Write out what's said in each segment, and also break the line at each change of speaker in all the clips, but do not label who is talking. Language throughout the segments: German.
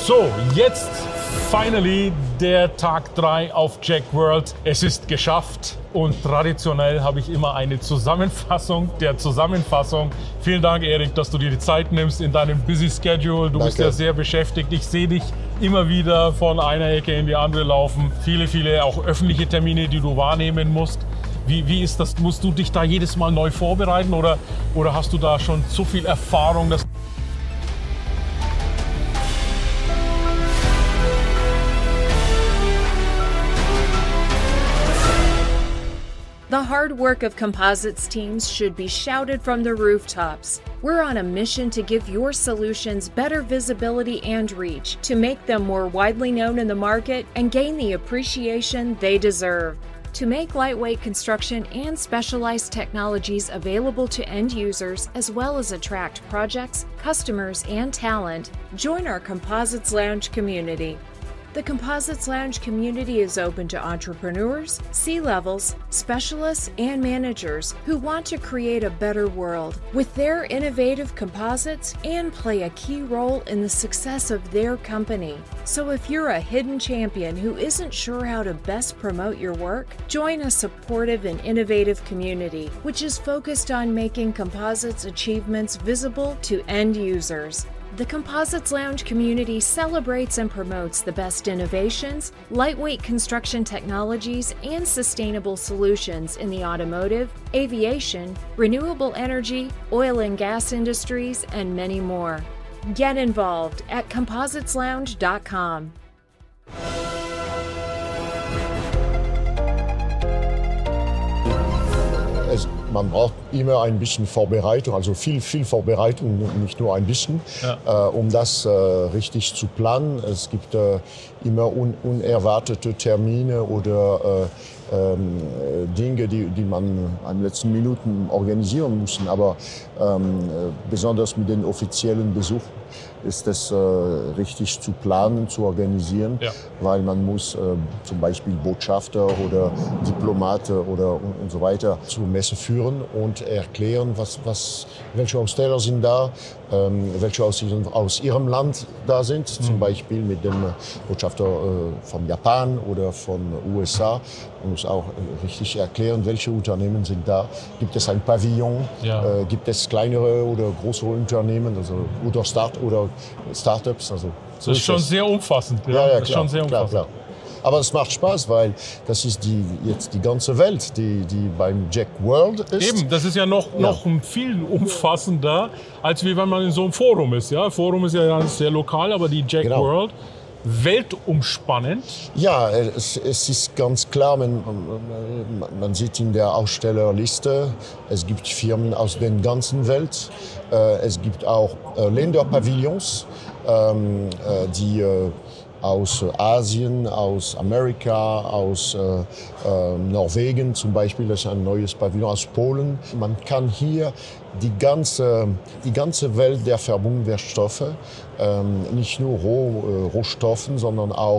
So, jetzt finally der Tag 3 auf Jack World. Es ist geschafft und traditionell habe ich immer eine Zusammenfassung der Zusammenfassung. Vielen Dank, Erik, dass du dir die Zeit nimmst in deinem busy Schedule. Du bist ja sehr beschäftigt. Ich sehe dich immer wieder von einer Ecke in die andere laufen. Viele auch öffentliche Termine, die du wahrnehmen musst. Wie ist das? Musst du dich da jedes Mal neu vorbereiten oder hast du da schon so viel Erfahrung, dass
The hard work of Composites teams should be shouted from the rooftops. We're on a mission to give your solutions better visibility and reach, to make them more widely known in the market and gain the appreciation they deserve. To make lightweight construction and specialized technologies available to end users, as well as attract projects, customers, and talent, join our Composites Lounge community. The Composites Lounge community is open to entrepreneurs, C-levels, specialists, and managers who want to create a better world with their innovative composites and play a key role in the success of their company. So if you're a hidden champion who isn't sure how to best promote your work, join a supportive and innovative community, which is focused on making composites achievements visible to end users. The Composites Lounge community celebrates and promotes the best innovations, lightweight construction technologies, and sustainable solutions in the automotive, aviation, renewable energy, oil and gas industries, and many more. Get involved at compositeslounge.com.
Man braucht immer ein bisschen Vorbereitung, also viel Vorbereitung, nicht nur ein bisschen, um das richtig zu planen. Es gibt immer unerwartete Termine oder Dinge, die man in den letzten Minuten organisieren muss. Aber besonders mit den offiziellen Besuchen ist es richtig zu planen, zu organisieren, weil man muss zum Beispiel Botschafter oder Diplomate oder und so weiter zur Messe führen und erklären, welche Aussteller sind da, welche aus ihrem Land da sind, zum Beispiel mit dem Botschafter von Japan oder von USA. Man muss auch richtig erklären, welche Unternehmen sind da. Gibt es ein Pavillon? Gibt es kleinere oder größere Unternehmen, also oder Startups? Also
so das ist schon sehr umfassend.
Ja,
das ist schon sehr umfassend.
Klar. Aber es macht Spaß, weil das ist jetzt die ganze Welt, die beim Jack World ist.
Eben, das ist ja noch viel umfassender, als wie wenn man in so einem Forum ist. Ja? Forum ist ja sehr lokal, aber die Jack World, weltumspannend.
Ja, es ist ganz klar, man sieht in der Ausstellerliste, es gibt Firmen aus der ganzen Welt. Es gibt auch Länderpavillons, die aus Asien, aus Amerika, aus Norwegen zum Beispiel, das ist ein neues Pavillon, aus Polen. Man kann hier die ganze Welt der Verbundwerkstoffe, nicht nur Rohstoffen, sondern auch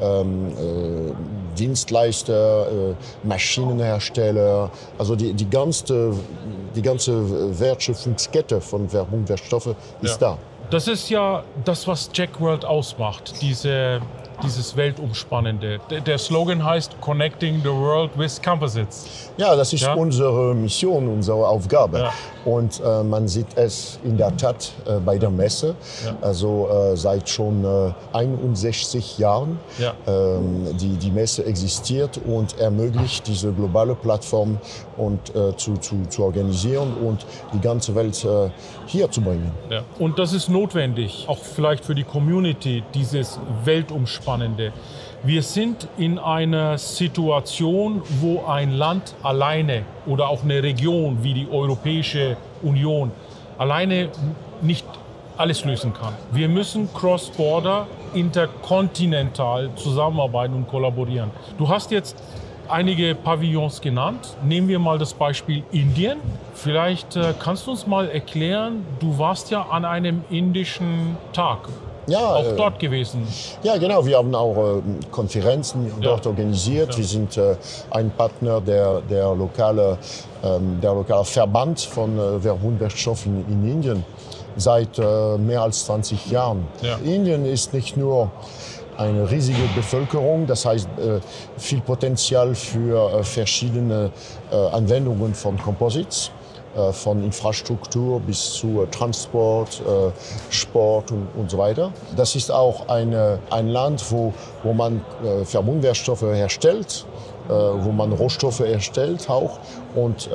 Dienstleister, Maschinenhersteller, also die ganze Wertschöpfungskette von Verbundwerkstoffen ist da.
Das ist ja das, was Jack World ausmacht, dieses Weltumspannende. Der Slogan heißt Connecting the World with Composites.
Ja, das ist unsere Mission, unsere Aufgabe. Ja. Und man sieht es in der Tat bei der Messe, also seit schon 61 Jahren. Ja. Die Messe existiert und ermöglicht diese globale Plattform zu organisieren und die ganze Welt hier zu bringen.
Ja. Und das ist notwendig, auch vielleicht für die Community, dieses Weltumspannende. Wir sind in einer Situation, wo ein Land alleine oder auch eine Region wie die Europäische Union alleine nicht alles lösen kann. Wir müssen cross-border, interkontinental zusammenarbeiten und kollaborieren. Du hast jetzt einige Pavillons genannt. Nehmen wir mal das Beispiel Indien. Vielleicht kannst du uns mal erklären, du warst ja an einem indischen Tag. Auch dort gewesen.
Ja, genau. Wir haben auch Konferenzen dort organisiert. Ja. Wir sind ein Partner der lokale Verband von Verbundwerkstoffen in Indien. seit mehr als 20 Jahren.
Ja.
Indien ist nicht nur eine riesige Bevölkerung, das heißt viel Potenzial für verschiedene Anwendungen von Composites, von Infrastruktur bis zu Transport, Sport und so weiter. Das ist auch ein Land, wo man Verbundwerkstoffe herstellt, wo man Rohstoffe erstellt auch. Und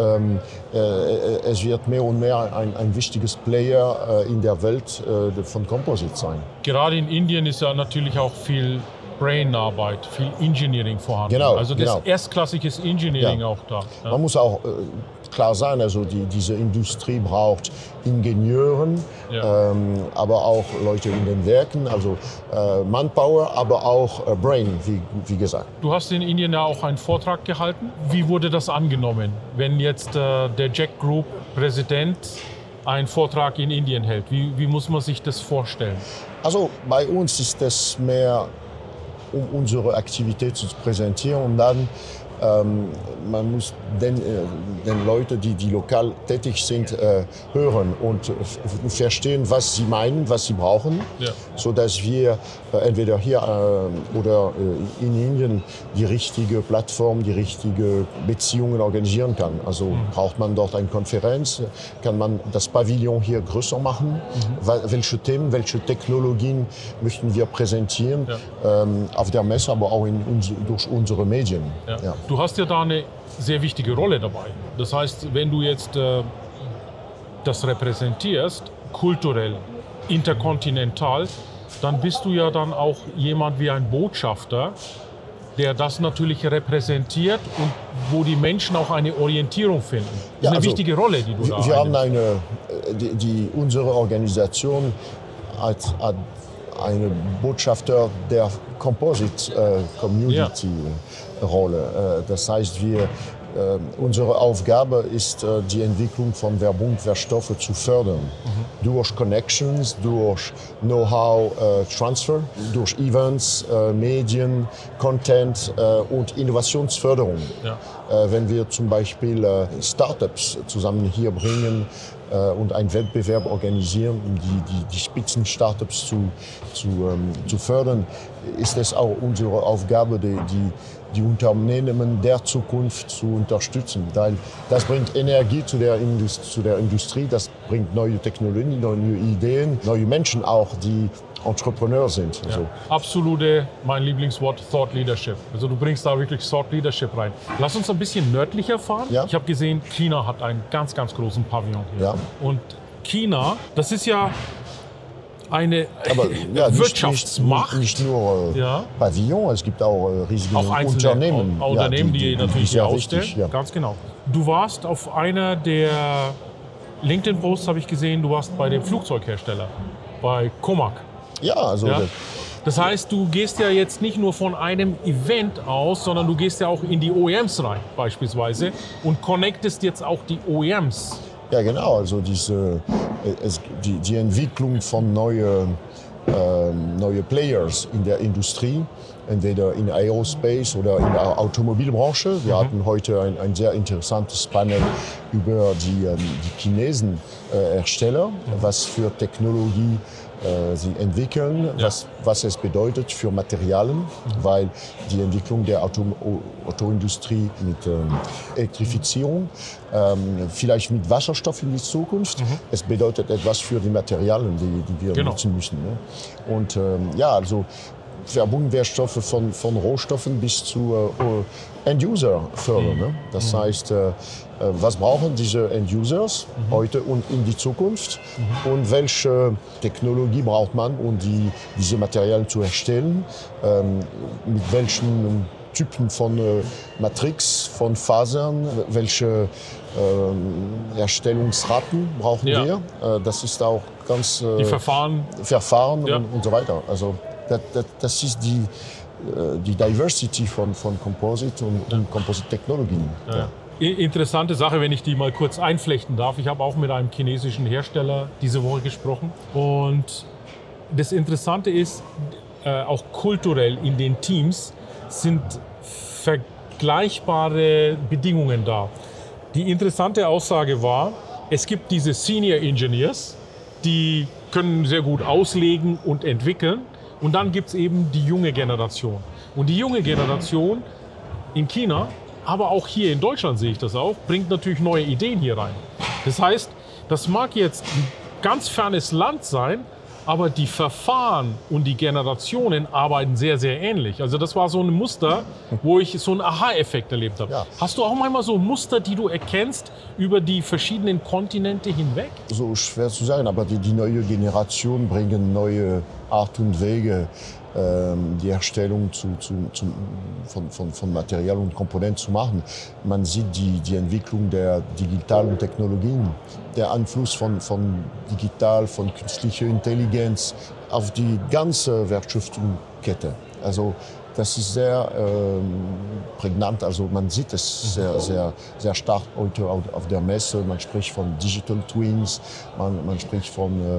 es wird mehr und mehr ein wichtiges Player in der Welt von Composites sein.
Gerade in Indien ist ja natürlich auch viel Brainarbeit, viel Engineering vorhanden.
Genau,
also das erstklassige Engineering auch da. Ja.
Man muss auch klar sein, also diese Industrie braucht Ingenieuren, aber auch Leute in den Werken, also Manpower, aber auch Brain, wie gesagt.
Du hast in Indien ja auch einen Vortrag gehalten. Wie wurde das angenommen, wenn jetzt der Jack Group Präsident einen Vortrag in Indien hält? Wie muss man sich das vorstellen?
Also bei uns ist es mehr, um unsere Aktivität zu präsentieren und dann man muss den Leuten, die lokal tätig sind, hören und verstehen, was sie meinen, was sie brauchen, sodass wir entweder hier oder in Indien die richtige Plattform, die richtige Beziehungen organisieren kann. Also braucht man dort eine Konferenz, kann man das Pavillon hier größer machen, welche Themen, welche Technologien möchten wir präsentieren, auf der Messe, aber auch durch unsere Medien.
Ja. Ja. Du hast ja da eine sehr wichtige Rolle dabei. Das heißt, wenn du jetzt das repräsentierst, kulturell, interkontinental, dann bist du ja dann auch jemand wie ein Botschafter, der das natürlich repräsentiert und wo die Menschen auch eine Orientierung finden. Das ist eine wichtige Rolle, die du da hast.
Wir haben unsere Organisation hat eine Botschafter der Composite-Community-Rolle. Das heißt, unsere Aufgabe ist, die Entwicklung von Verbundwerkstoffen zu fördern. Durch Connections, durch Know-how-Transfer, durch Events, Medien, Content und Innovationsförderung. Ja. Wenn wir zum Beispiel Startups zusammen hier bringen, und einen Wettbewerb organisieren, um die Spitzen-Startups zu fördern, ist es auch unsere Aufgabe, die Unternehmen der Zukunft zu unterstützen. Das bringt Energie zu der Industrie, das bringt neue Technologien, neue Ideen, neue Menschen auch, die Entrepreneur sind.
Ja. So. Absolute, mein Lieblingswort, Thought Leadership. Also du bringst da wirklich Thought Leadership rein. Lass uns ein bisschen nördlicher fahren. Ja. Ich habe gesehen, China hat einen ganz, ganz großen Pavillon hier. Ja. Und China, das ist ja eine Wirtschaftsmacht.
Nicht nur Pavillon, es gibt auch riesige Unternehmen.
Unternehmen, die natürlich hier ausstellen. Ja. Ganz genau. Du warst auf einer der LinkedIn-Posts, habe ich gesehen, du warst bei dem Flugzeughersteller, bei Comac.
Ja, also
das heißt, du gehst ja jetzt nicht nur von einem Event aus, sondern du gehst ja auch in die OEMs rein beispielsweise und connectest jetzt auch die OEMs.
Ja, genau. Also die Entwicklung von neue Players in der Industrie, entweder in Aerospace oder in der Automobilbranche. Wir hatten heute ein sehr interessantes Panel über die chinesischen Hersteller, was für Technologie sie entwickeln, was es bedeutet für Materialien, weil die Entwicklung der Autoindustrie mit Elektrifizierung, vielleicht mit Wasserstoff in die Zukunft, es bedeutet etwas für die Materialien, die wir nutzen müssen. Ne? Und also Verbundwerkstoffe von Rohstoffen bis zu End-User fördern. Ne? Das heißt, was brauchen diese End-Users heute und in die Zukunft und welche Technologie braucht man, um diese Materialien zu erstellen, mit welchen Typen von Matrix, von Fasern, welche Erstellungsraten brauchen wir. Das ist auch ganz
die Verfahren
und so weiter. Also das ist die Diversity von Composite und Composite-Technologien.
Ja. Interessante Sache, wenn ich die mal kurz einflechten darf. Ich habe auch mit einem chinesischen Hersteller diese Woche gesprochen. Und das Interessante ist, auch kulturell in den Teams sind vergleichbare Bedingungen da. Die interessante Aussage war, es gibt diese Senior Engineers, die können sehr gut auslegen und entwickeln. Und dann gibt es eben die junge Generation. Und die junge Generation in China, aber auch hier in Deutschland sehe ich das auch, bringt natürlich neue Ideen hier rein. Das heißt, das mag jetzt ein ganz fernes Land sein, aber die Verfahren und die Generationen arbeiten sehr, sehr ähnlich. Also das war so ein Muster, wo ich so einen Aha-Effekt erlebt habe.
Ja.
Hast du auch manchmal so Muster, die du erkennst über die verschiedenen Kontinente hinweg?
So schwer zu sagen, aber die neue Generation bringen neue Art und Wege, die Herstellung von Material und Komponenten zu machen. Man sieht die Entwicklung der digitalen Technologien, der Einfluss von digital, von künstlicher Intelligenz auf die ganze Wertschöpfungskette. Also das ist sehr prägnant. Also man sieht es sehr stark heute auf der Messe. Man spricht von Digital Twins, man spricht von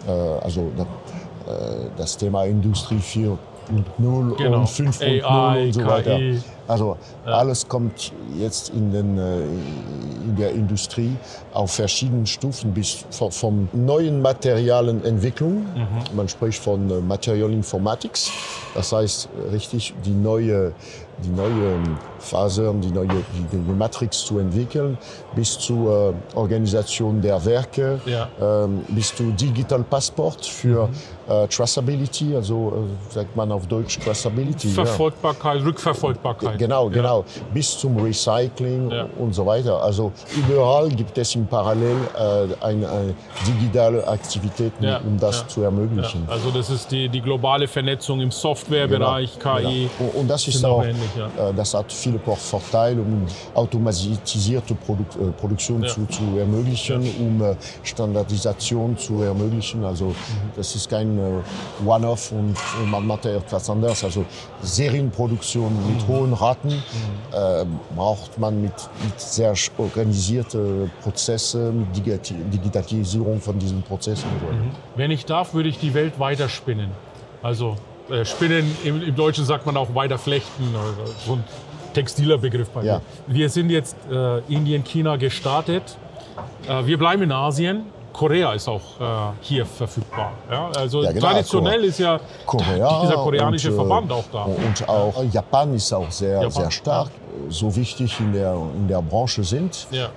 das Thema Industrie 4.0 und 5.0 und so weiter. Also alles kommt jetzt in der Industrie auf verschiedenen Stufen bis von neuen Materialenentwicklung. Man spricht von Material Informatics. Das heißt richtig die neue Fasern, die Matrix zu entwickeln, bis zur Organisation der Werke, bis zu Digital Passport für Traceability, also sagt man auf Deutsch Traceability.
Verfolgbarkeit, Rückverfolgbarkeit.
Genau, bis zum Recycling und so weiter. Also überall gibt es im Parallel eine digitale Aktivitäten, um das zu ermöglichen.
Ja. Also das ist die globale Vernetzung im Softwarebereich, KI.
Genau. Und das ist auch, ähnlich, das hat viele Vorteile, um automatisierte Produktion zu ermöglichen, um Standardisation zu ermöglichen. Also das ist kein One-Off und man macht etwas anderes. Also Serienproduktion mit hohen Raten braucht man mit sehr organisierten Prozessen, mit Digitalisierung von diesen Prozessen.
Wenn ich darf, würde ich die Welt weiter spinnen. Also spinnen, im Deutschen sagt man auch weiter flechten, so ein textiler Begriff bei mir. Wir sind jetzt Indien, China gestartet. Wir bleiben in Asien. Korea ist auch hier verfügbar. Ja? Also traditionell ist ja dieser koreanische Verband auch da.
Und auch Japan ist auch sehr stark. So wichtig in der Branche sind. Ja.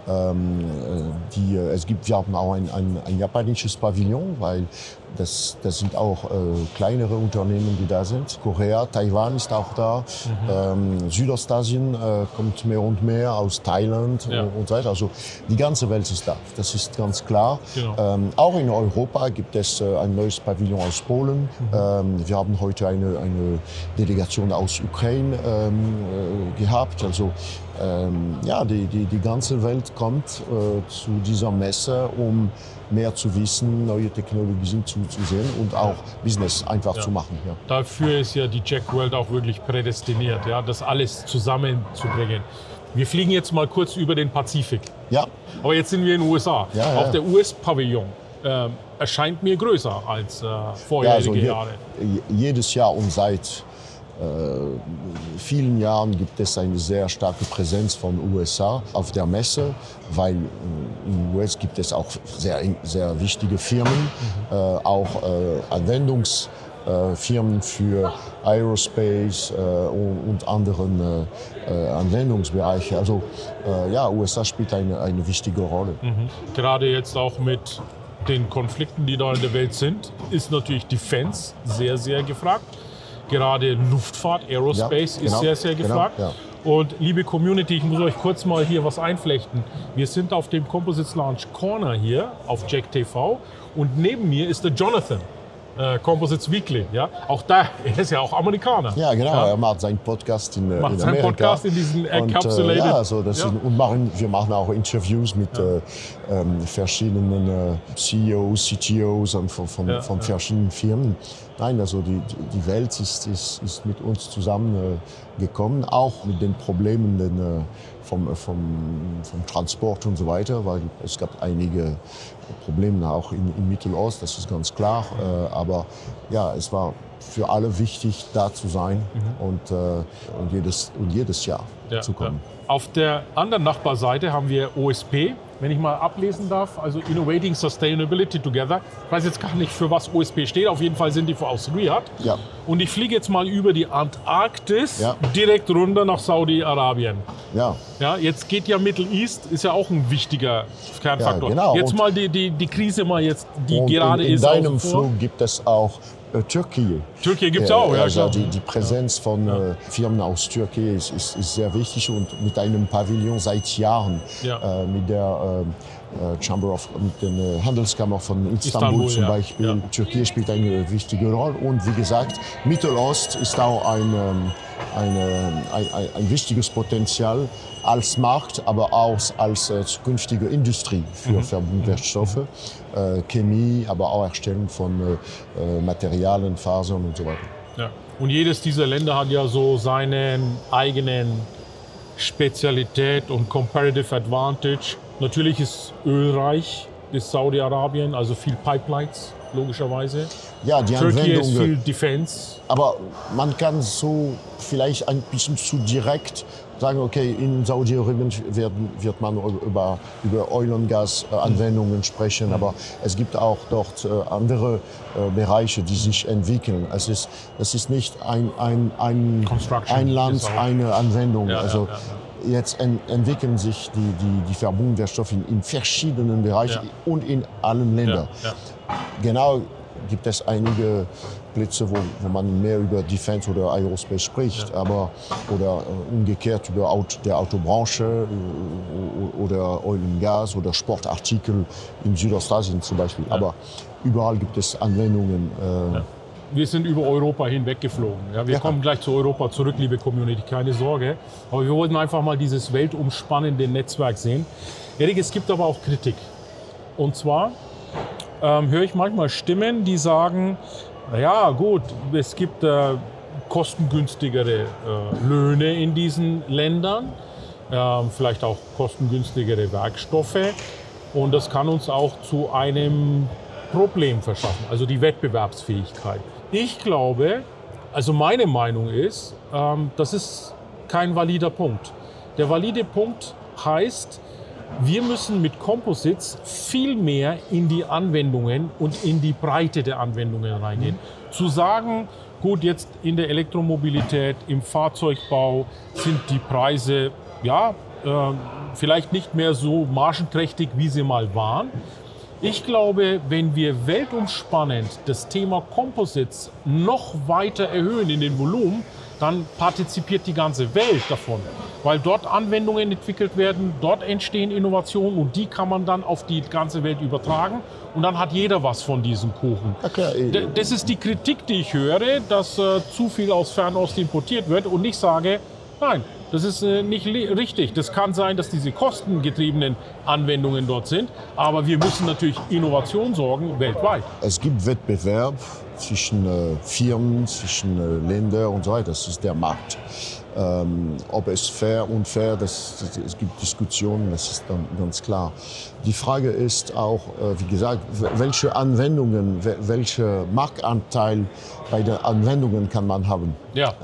Wir haben auch ein japanisches Pavillon, weil das sind auch kleinere Unternehmen, die da sind. Korea, Taiwan ist auch da. Südostasien kommt mehr und mehr aus Thailand und so weiter. Also die ganze Welt ist da. Das ist ganz klar. Genau. Auch in Europa gibt es ein neues Pavillon aus Polen. Wir haben heute eine Delegation aus Ukraine gehabt. Also die ganze Welt kommt zu dieser Messe, um mehr zu wissen, neue Technologien zu sehen und auch Business einfach zu machen. Ja.
Dafür ist ja die Jack World auch wirklich prädestiniert, das alles zusammenzubringen. Wir fliegen jetzt mal kurz über den Pazifik. Ja. Aber jetzt sind wir in den USA. Auch der US-Pavillon erscheint mir größer als vorherige Jahre.
Jedes Jahr und seit vielen Jahren gibt es eine sehr starke Präsenz von USA auf der Messe, weil in den US gibt es auch sehr wichtige Firmen, auch Anwendungsfirmen für Aerospace und anderen Anwendungsbereiche. Also USA spielt eine wichtige Rolle.
Gerade jetzt auch mit den Konflikten, die da in der Welt sind, ist natürlich Defense sehr, sehr gefragt. Gerade Luftfahrt, Aerospace ist sehr, sehr gefragt. Genau. Und liebe Community, ich muss euch kurz mal hier was einflechten. Wir sind auf dem Composites Launch Corner hier auf Jack TV und neben mir ist der Jonathan. Composites Weekly, Auch da, er ist ja auch Amerikaner.
Ja, genau, er macht seinen Podcast in Amerika.
Seinen Podcast in diesen Encapsulated.
Wir machen auch Interviews mit verschiedenen CEOs, CTOs von verschiedenen Firmen. Nein, also die Welt ist mit uns zusammengekommen, auch mit den Problemen vom Transport und so weiter, weil es gab einige Probleme auch im Mittelost, das ist ganz klar. Aber es war für alle wichtig, da zu sein und jedes Jahr zu kommen.
Auf der anderen Nachbarseite haben wir OSP, wenn ich mal ablesen darf, also Innovating Sustainability Together. Ich weiß jetzt gar nicht, für was OSP steht. Auf jeden Fall sind die aus Riyadh.
Ja.
Und ich fliege jetzt mal über die Antarktis
Ja.
direkt runter nach Saudi-Arabien.
Ja.
Ja, jetzt geht ja Middle East, ist ja auch ein wichtiger Kernfaktor.
Ja, genau.
Jetzt
Und
mal die Krise mal jetzt, die
Und
gerade
in
ist.
deinem
außen vor.
Flug gibt es auch Türkei.
Türkei gibt es auch, ja
also
klar.
die Präsenz von Firmen aus Türkei ist sehr wichtig und mit einem Pavillon seit Jahren mit der mit der Handelskammer von Istanbul zum Beispiel.
Ja.
Türkei spielt eine wichtige Rolle und wie gesagt, Mittelost ist auch ein wichtiges Potenzial als Markt, aber auch als zukünftige Industrie für Verbundwerkstoffe, Chemie, aber auch Erstellung von Materialien, Fasern und so weiter.
Ja. Und jedes dieser Länder hat ja so seinen eigenen Spezialität und Comparative Advantage. Natürlich ist ölreich, ist Saudi-Arabien, also viel Pipelines, logischerweise.
Ja, die
Türkei ist
Anwendungen.
viel Defense.
Aber man kann so vielleicht ein bisschen zu direkt sagen, okay, in Saudi-Arabien wird man über Oil- und Gas-Anwendungen sprechen, aber es gibt auch dort andere Bereiche, die sich entwickeln. Es ist nicht ein Land, eine Anwendung. Jetzt entwickeln sich die Verbundwerkstoffe in verschiedenen Bereichen und in allen Ländern. Genau gibt es einige Plätze, wo man mehr über Defense oder Aerospace spricht, aber oder umgekehrt über der Autobranche oder Oil und Gas oder Sportartikel in Südostasien zum Beispiel. Aber überall gibt es Anwendungen.
Wir sind über Europa hinweg geflogen. Ja, wir kommen gleich zu Europa zurück, liebe Community, keine Sorge. Aber wir wollten einfach mal dieses weltumspannende Netzwerk sehen. Erik, es gibt aber auch Kritik. Und zwar höre ich manchmal Stimmen, die sagen, naja gut, es gibt kostengünstigere Löhne in diesen Ländern, vielleicht auch kostengünstigere Werkstoffe. Und das kann uns auch zu einem Problem verschaffen, also die Wettbewerbsfähigkeit. Ich glaube, also meine Meinung ist, das ist kein valider Punkt. Der valide Punkt heißt, wir müssen mit Composites viel mehr in die Anwendungen und in die Breite der Anwendungen reingehen. Zu sagen, gut, jetzt in der Elektromobilität, im Fahrzeugbau sind die Preise vielleicht nicht mehr so margenträchtig, wie sie mal waren. Ich glaube, wenn wir weltumspannend das Thema Composites noch weiter erhöhen in den Volumen, dann partizipiert die ganze Welt davon. Weil dort Anwendungen entwickelt werden, dort entstehen Innovationen und die kann man dann auf die ganze Welt übertragen und dann hat jeder was von diesem Kuchen. Okay. Das ist die Kritik, die ich höre, dass zu viel aus Fernost importiert wird und ich sage, nein, das ist nicht richtig. Das kann sein, dass diese kostengetriebenen Anwendungen dort sind, aber wir müssen natürlich Innovation sorgen weltweit.
Es gibt Wettbewerb zwischen Firmen, zwischen Ländern und so weiter. Das ist der Markt. Ob es fair, unfair, es gibt Diskussionen, das ist dann ganz klar. Die Frage ist auch, wie gesagt, welche Anwendungen, welcher Marktanteil bei den Anwendungen kann man haben?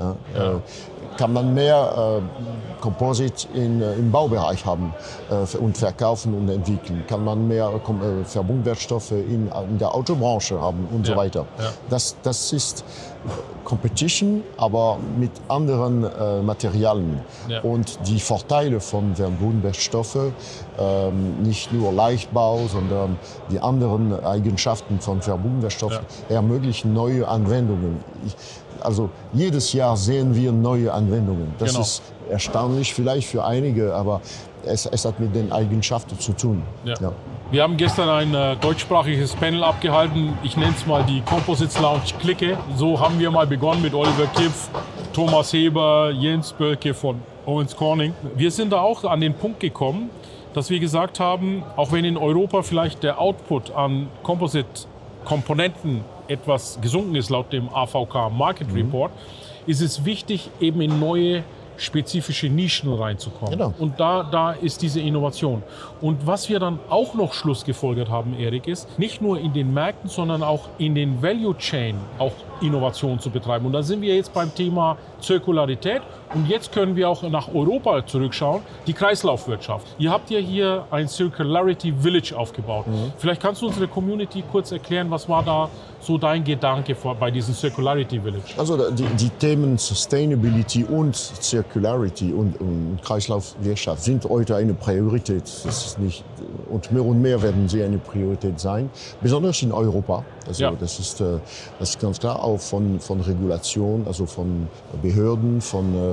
Kann man mehr Composite im Baubereich haben und verkaufen und entwickeln? Kann man mehr Verbundwerkstoffe in der Autobranche haben und so weiter? Das ist Competition, aber mit anderen Materialien. Und die Vorteile von Verbundwerkstoffen, nicht nur Leichtbau, sondern die anderen Eigenschaften von Verbundwerkstoffen ermöglichen neue Anwendungen. Also jedes Jahr sehen wir neue Anwendungen. Das ist erstaunlich vielleicht für einige, aber es hat mit den Eigenschaften zu tun.
Wir haben gestern ein deutschsprachiges Panel abgehalten. Ich nenne es mal die Composites Lounge Clique. So haben wir mal begonnen mit Oliver Kipf, Thomas Heber, Jens Bölke von Owens Corning. Wir sind da auch an den Punkt gekommen, dass wir gesagt haben, auch wenn in Europa vielleicht der Output an Composite-Komponenten etwas gesunken ist laut dem AVK Market Report, ist es wichtig, eben in neue spezifische Nischen reinzukommen. Genau. Und da ist diese Innovation. Und was wir dann auch noch schlussgefolgert haben, Erik, ist, nicht nur in den Märkten, sondern auch in den Value Chain auch Innovation zu betreiben. Und da sind wir jetzt beim Thema Zirkularität Und jetzt können wir auch nach Europa zurückschauen, die Kreislaufwirtschaft. Ihr habt ja hier ein Circularity Village aufgebaut. Vielleicht kannst du unsere Community kurz erklären, was war da so dein Gedanke bei diesem Circularity Village?
Also die Themen Sustainability und Circularity und Kreislaufwirtschaft sind heute eine Priorität. Das ist nicht, und mehr werden sie eine Priorität sein, besonders in Europa. Also
Ja.
das ist ganz klar, auch von Regulation, also von Behörden, von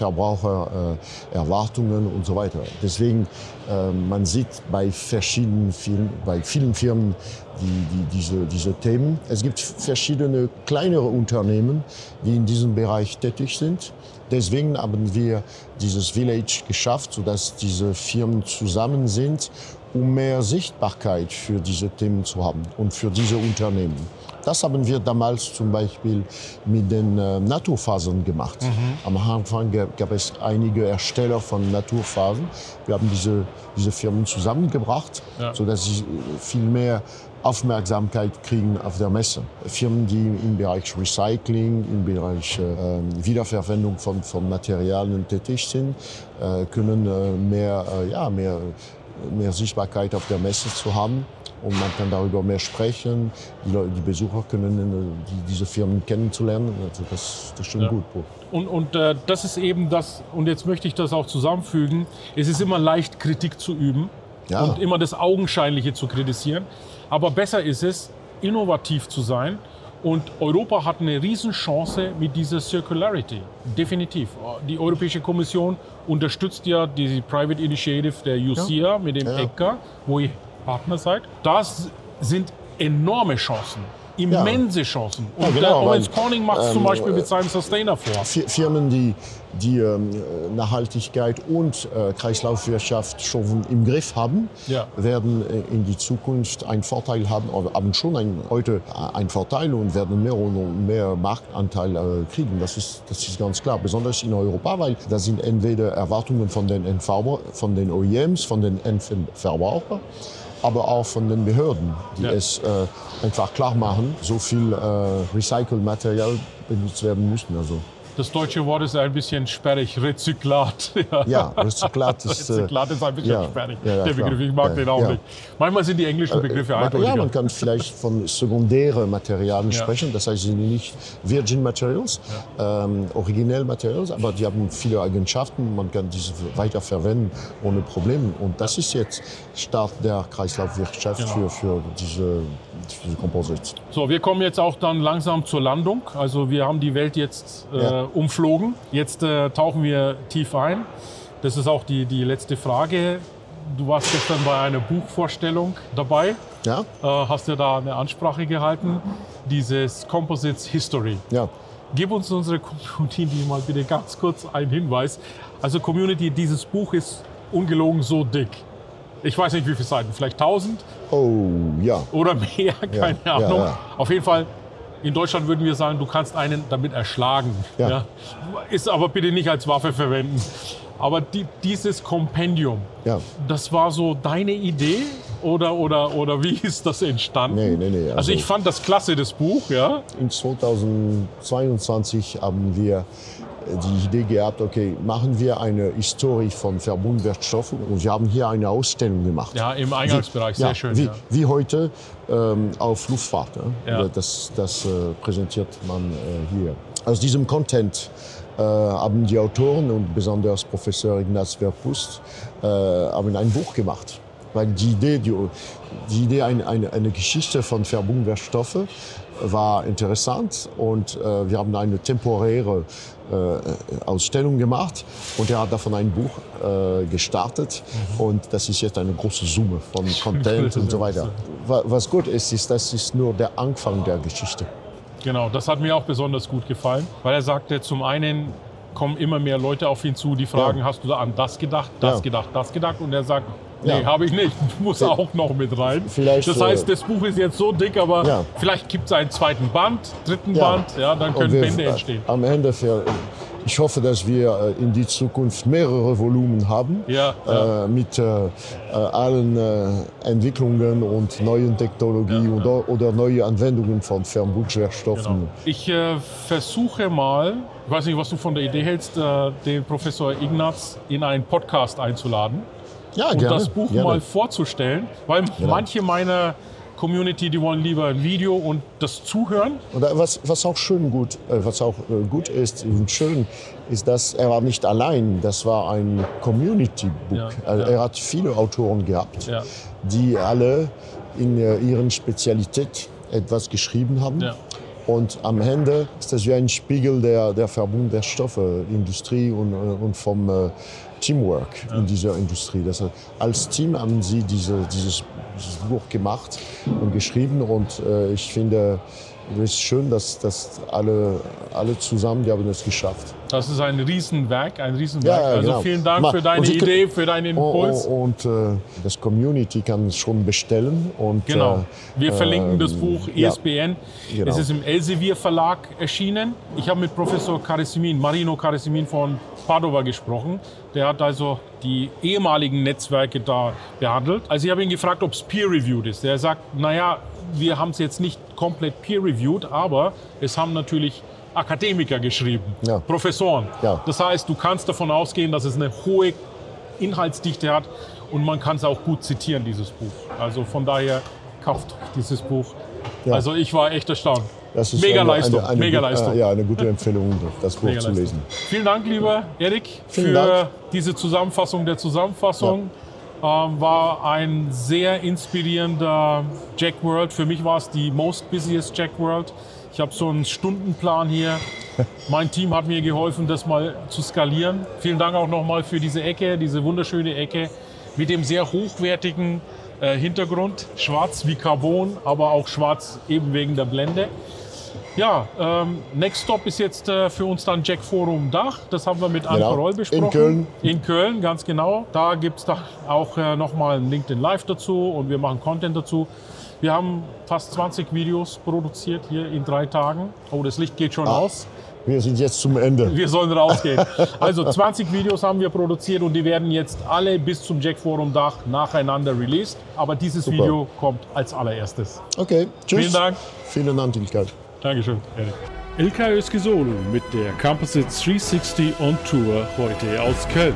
Endverbrauchererwartungen und so weiter. Deswegen, man sieht bei vielen Firmen diese Themen. Es gibt verschiedene kleinere Unternehmen, die in diesem Bereich tätig sind. Deswegen haben wir dieses Village geschafft, sodass diese Firmen zusammen sind, um mehr Sichtbarkeit für diese Themen zu haben und für diese Unternehmen. Das haben wir damals zum Beispiel mit den Naturfasern gemacht. Am Anfang gab es einige Hersteller von Naturfasern. Wir haben diese Firmen zusammengebracht, sodass sie viel mehr Aufmerksamkeit kriegen auf der Messe. Firmen, die im Bereich Recycling, im Bereich Wiederverwendung von Materialien tätig sind, können mehr Sichtbarkeit auf der Messe zu haben. Und man kann darüber mehr sprechen. Die Besucher können diese Firmen kennenzulernen. Also das ist schon gut.
Und das ist eben das, und jetzt möchte ich das auch zusammenfügen, es ist immer leicht, Kritik zu üben und immer das Augenscheinliche zu kritisieren. Aber besser ist es, innovativ zu sein. Und Europa hat eine Riesenchance mit dieser Circularity. Definitiv. Die Europäische Kommission unterstützt ja die Private Initiative der UCIA mit dem ECA, wo ihr Partner seid. Das sind enorme Chancen. Immense Chancen. Und der Owens Corning macht es zum Beispiel mit seinem Sustainer vor.
Firmen, die Nachhaltigkeit und Kreislaufwirtschaft schon im Griff haben, werden in die Zukunft einen Vorteil haben, oder haben schon heute einen Vorteil und werden mehr und mehr Marktanteil kriegen. Das ist ganz klar, besonders in Europa, weil das sind entweder Erwartungen von den OEMs, von den Endverbrauchern, aber auch von den Behörden, die es einfach klar machen, so viel Recycled-Material benutzt werden müssen. Also.
Das deutsche Wort ist ein bisschen sperrig, Rezyklat.
Ja, Rezyklat ist
ein bisschen sperrig, der Begriff. Ich mag den auch
ja.
nicht. Manchmal sind die englischen Begriffe eindeutiger.
Ja, man kann vielleicht von sekundären Materialien sprechen, das heißt, sie sind nicht Virgin Materials, originell Materials, aber die haben viele Eigenschaften, man kann diese weiterverwenden ohne Probleme. Und das ist jetzt Start der Kreislaufwirtschaft für diese Composites.
So, wir kommen jetzt auch dann langsam zur Landung. Also wir haben die Welt jetzt umflogen. Jetzt tauchen wir tief ein. Das ist auch die letzte Frage. Du warst gestern bei einer Buchvorstellung dabei.
Ja.
Hast ja da eine Ansprache gehalten. Dieses Composites History.
Ja.
Gib uns unsere Community mal bitte ganz kurz einen Hinweis. Also Community, dieses Buch ist ungelogen so dick. Ich weiß nicht, wie viele Seiten, vielleicht 1000?
Oh, ja.
Oder mehr, keine Ahnung.
Ja.
Auf jeden Fall, in Deutschland würden wir sagen, du kannst einen damit erschlagen. Ja. Ist aber bitte nicht als Waffe verwenden. Aber dieses Kompendium, das war so deine Idee? Oder wie ist das entstanden?
Nee.
Also ich fand das klasse, das Buch. Ja.
In 2022 haben wir die Idee gehabt, okay, machen wir eine Historie von Verbundwerkstoffen und wir haben hier eine Ausstellung gemacht.
Ja, im Eingangsbereich, sehr schön.
Wie heute auf Luftfahrt.
Ja.
Das präsentiert man hier. Aus diesem Content haben die Autoren und besonders Professor Ignaz Verpust haben ein Buch gemacht. Weil die Idee eine Geschichte von Verbundwerkstoffen war interessant und wir haben eine temporäre Ausstellung gemacht und er hat davon ein Buch gestartet und das ist jetzt eine große Summe von Content und so weiter. Was gut ist, das ist nur der Anfang der Geschichte.
Genau, das hat mir auch besonders gut gefallen, weil er sagte, zum einen kommen immer mehr Leute auf ihn zu, die fragen, hast du da an das gedacht, das gedacht und er sagt, nee, habe ich nicht. Du musst auch noch mit rein. Das heißt, das Buch ist jetzt so dick, aber vielleicht gibt es einen zweiten Band, dritten Band, dann können Bände entstehen.
Am Ende Ich hoffe, dass wir in die Zukunft mehrere Volumen haben mit allen Entwicklungen und neuen Technologien oder neue Anwendungen von Fernbundwerkstoffen.
Genau. Ich versuche mal, ich weiß nicht, was du von der Idee hältst, den Professor Ignaz in einen Podcast einzuladen und
gerne,
das Buch mal vorzustellen, weil manche meiner Community, die wollen lieber ein Video und das Zuhören.
Und was auch gut ist und schön, ist, dass er war nicht allein. Das war ein Community-Book. Er hat viele Autoren gehabt, die alle in ihren Spezialität etwas geschrieben haben. Ja. Und am Ende ist das wie ein Spiegel der Verbundwerkstoffindustrie und vom Teamwork in dieser Industrie. Als Team haben sie dieses Buch gemacht und geschrieben und ich finde es ist schön, dass alle zusammen, die haben es geschafft.
Das ist ein Riesenwerk. Also genau. Vielen Dank für deine Idee, für deinen Impuls.
Und das Community kann es schon bestellen. Und,
genau. Wir verlinken das Buch ISBN. Genau. Es ist im Elsevier Verlag erschienen. Ich habe mit Professor Marino Carissimi von Padova gesprochen. Der hat also die ehemaligen Netzwerke da behandelt. Also ich habe ihn gefragt, ob es peer-reviewed ist. Er sagt, naja, wir haben es jetzt nicht komplett peer-reviewed, aber es haben natürlich Akademiker geschrieben, Professoren. Ja. Das heißt, du kannst davon ausgehen, dass es eine hohe Inhaltsdichte hat und man kann es auch gut zitieren, dieses Buch. Also von daher kauft dieses Buch. Ja. Also ich war echt erstaunt.
Das ist
Mega Leistung.
Eine gute Empfehlung, das Buch zu lesen.
Vielen Dank, lieber Erik, für diese Zusammenfassung der Zusammenfassung. Ja. War ein sehr inspirierender Jack World. Für mich war es die most busiest Jack World. Ich habe so einen Stundenplan hier. Mein Team hat mir geholfen, das mal zu skalieren. Vielen Dank auch nochmal für diese Ecke, diese wunderschöne Ecke mit dem sehr hochwertigen Hintergrund. Schwarz wie Carbon, aber auch schwarz eben wegen der Blende. Ja, Next Stop ist jetzt für uns dann Jack Forum Dach. Das haben wir mit Anke Roll besprochen.
In Köln.
In Köln, ganz genau. Da gibt es auch nochmal ein LinkedIn Live dazu und wir machen Content dazu. Wir haben fast 20 Videos produziert hier in 3 Tagen. Oh, das Licht geht schon aus.
Wir sind jetzt zum Ende.
Wir sollen rausgehen. Also 20 Videos haben wir produziert und die werden jetzt alle bis zum Jack Forum Dach nacheinander released. Aber dieses Video kommt als allererstes.
Okay, tschüss.
Vielen Dank.
Vielen Dank, Ilkay.
Dankeschön, Erik. Ilkay Özkisolu mit der Composite 360 on Tour heute aus Köln.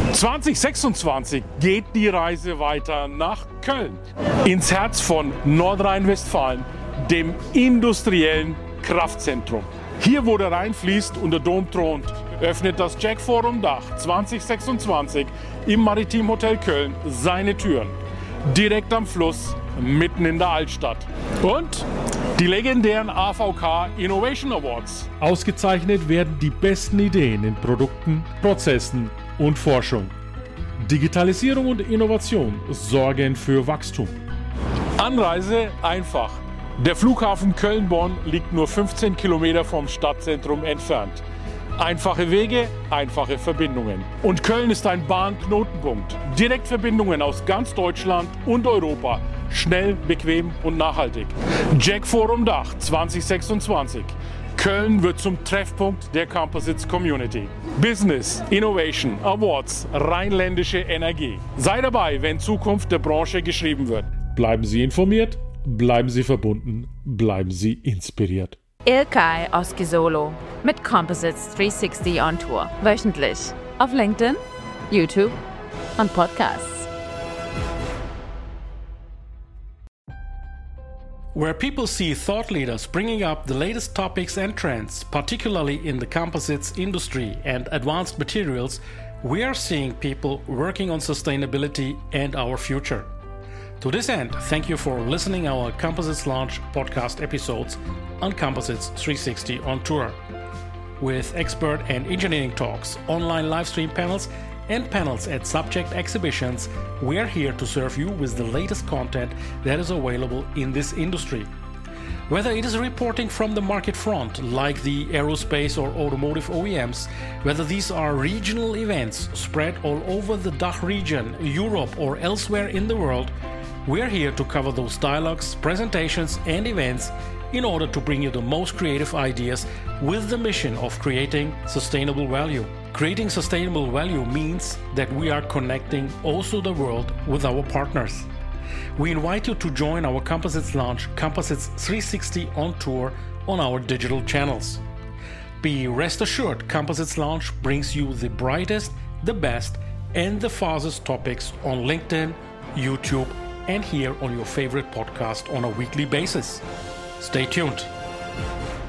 2026 geht die Reise weiter nach Köln. Ins Herz von Nordrhein-Westfalen, dem industriellen Kraftzentrum. Hier, wo der Rhein fließt und der Dom thront, öffnet das Jack Forum Dach 2026 im Maritim Hotel Köln seine Türen. Direkt am Fluss, mitten in der Altstadt. Und die legendären AVK Innovation Awards. Ausgezeichnet werden die besten Ideen in Produkten, Prozessen und Forschung. Digitalisierung und Innovation sorgen für Wachstum. Anreise einfach. Der Flughafen Köln-Bonn liegt nur 15 Kilometer vom Stadtzentrum entfernt. Einfache Wege, einfache Verbindungen. Und Köln ist ein Bahnknotenpunkt. Direktverbindungen aus ganz Deutschland und Europa. Schnell, bequem und nachhaltig. Jack Forum Dach 2026. Köln wird zum Treffpunkt der Composites Community. Business, Innovation, Awards, rheinländische Energie. Sei dabei, wenn Zukunft der Branche geschrieben wird. Bleiben Sie informiert, bleiben Sie verbunden, bleiben Sie inspiriert.
Ilkay Özkisolu mit Composites 360 on Tour. Wöchentlich auf LinkedIn, YouTube und Podcasts.
Where people see thought leaders bringing up the latest topics and trends, particularly in the composites industry and advanced materials, we are seeing people working on sustainability and our future. To this end, thank you for listening our Composites Launch podcast episodes on Composites 360 on Tour. With expert and engineering talks, online live stream panels, and panels at subject exhibitions, we are here to serve you with the latest content that is available in this industry. Whether it is reporting from the market front, like the aerospace or automotive OEMs, whether these are regional events spread all over the DACH region, Europe, or elsewhere in the world, we are here to cover those dialogues, presentations, and events in order to bring you the most creative ideas with the mission of creating sustainable value. Creating sustainable value means that we are connecting also the world with our partners. We invite you to join our Composites launch, Composites 360 on Tour, on our digital channels. Be rest assured, Composites launch brings you the brightest, the best, and the fastest topics on LinkedIn, YouTube, and here on your favorite podcast on a weekly basis. Stay tuned.